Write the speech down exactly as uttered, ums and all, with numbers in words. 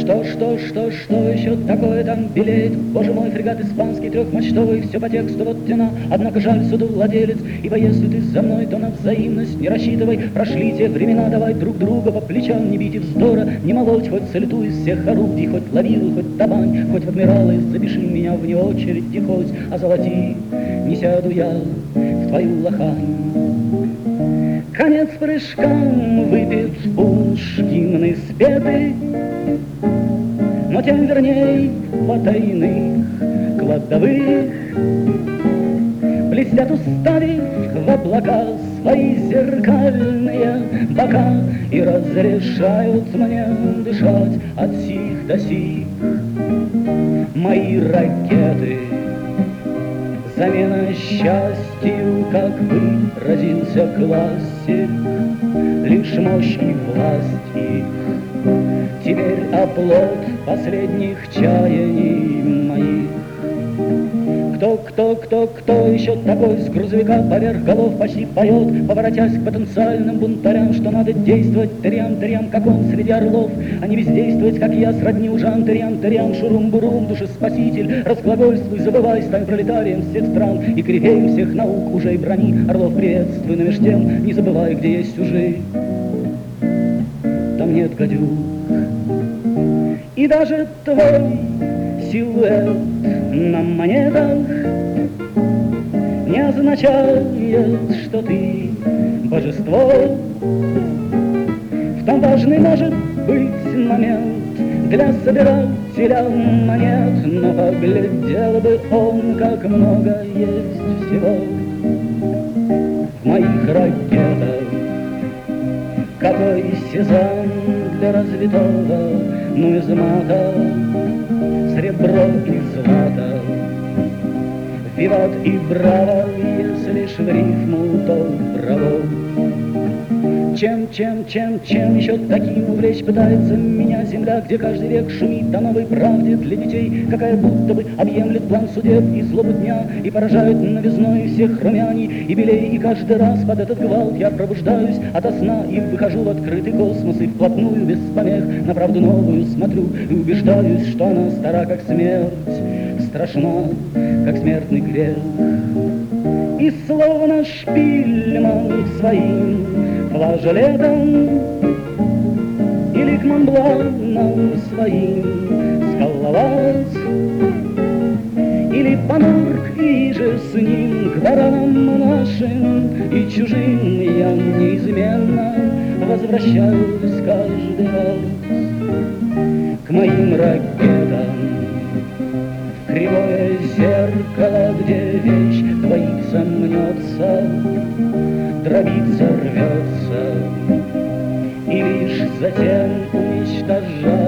Что, что, что, что еще такое там белеет? Боже мой, фрегат испанский трехмачтовый, все по тексту вот тяна, однако жаль судовладелец, ибо если ты за мной, то на взаимность не рассчитывай. Прошли те времена, давай друг друга по плечам не бить и вздора, не молоть, хоть салюту из всех орудий, хоть ловил, хоть табань, хоть в адмиралы, запиши меня вне очереди, хоть озолоти, не сяду я в твою лохань. Конец прыжкам, выпит пунш, гимны спеты, но тем верней потайных кладовых блестят, уставив в облака свои зеркальные бока, и разрешают мне дышать от сих до сих. Мои ракеты — замена счастью, как выразился классик, лишь мощь и власть их теперь оплот последних чаяний моих. Кто, кто, кто, кто еще такой с грузовика поверх голов почти поет, поворотясь к потенциальным бунтарям, что надо действовать тырям-тырям, как он среди орлов, а не бездействовать, как я, сродни ужам, тырям-тырям, шурум-бурум, душеспаситель, разглагольствуй, забывай, стань пролетарием всех стран и корифеем всех наук уже и брони. Орлов приветствуй, но меж тем не забывай, где есть чужие, там нет гадюк. И даже твой силуэт на монетах не означает, что ты божество. В том важный может быть момент для собирателя монет, но поглядел бы он, как много есть всего в моих ракетах. Какой сезон для развитого нумизмата, сребро и злато, виват и браво, если ж в рифму, то браво. Чем, чем, чем, чем еще таким увлечь пытается меня земля, где каждый век шумит о новой правде для детей, какая будто бы объемлет план судеб и злобу дня, и поражает новизной всех румяний и белей. И каждый раз под этот гвалт я пробуждаюсь ото сна и выхожу в открытый космос, и вплотную без помех на правду новую смотрю и убеждаюсь, что она стара, как смерть, страшна, как смертный грех. И словно Шпильман своим флажолетом или к Монбланом своим скалолаз, или Панурк и же с ним к баранам нашим и чужим я неизменно возвращаюсь каждый раз к моим ракетам. Кривое зеркало, где вещь двоится, мнется, дробится, рвется, и лишь затем уничтожает